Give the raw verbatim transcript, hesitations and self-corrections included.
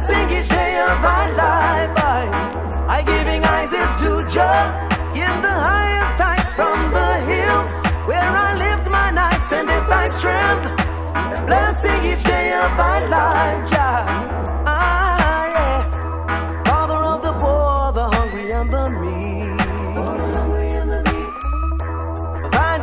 sing each day of my life. I, I giving eyes is to Jah in the highest heights from the hills where I lift my nights and if I strength.